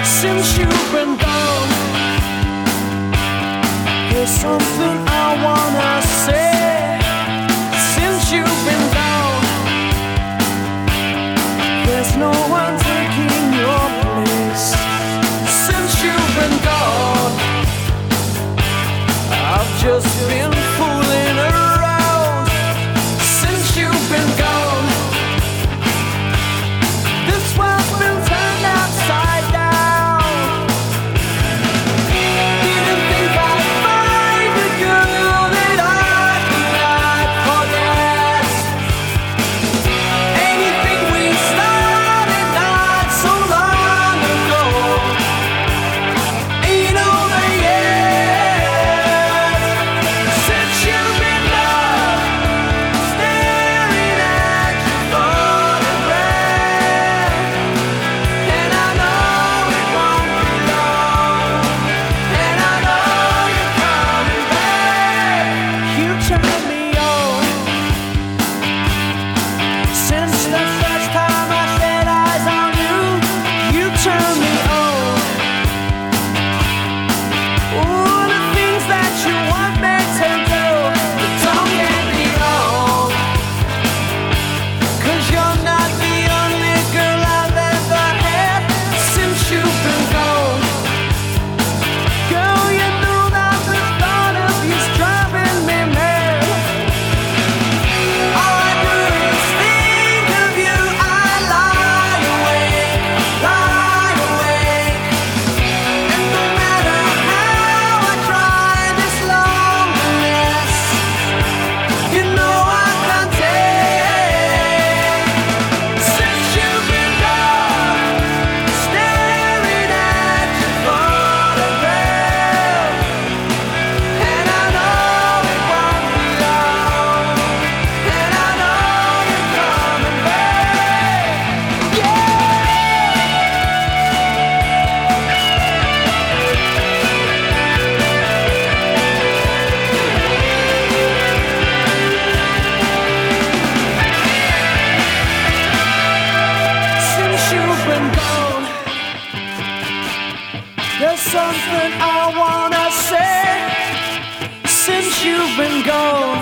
Since you've been gone, there's something I wanna say. Since you've been gone, there's no one taking your place. Since you've been gone, I've just been fooling around. Since you've been gone, this world's been turned upside down. Didn't think I'd find a girl that I could forget. Anything we started not so long ago ain't over yet. Since you've been gone, staring at your photograph, and I know it won't be long, and I know you're coming back. You turn me on. Since the first time I set eyes on you, you turn me on. All the things that you want me to do, but don't get me wrong, 'cause you're not the only girl I've ever had. Since you've been gone, girl, you know that the thought of you's driving me mad. All I do is think of you. I lie awake, and no matter how I try this loneliness, you know I can't take. Since you've been gone, staring at your photograph, and I know it won't be long, and I know you're coming back. Yeah. Since you've been gone, there's something I wanna say. Since you've been gone,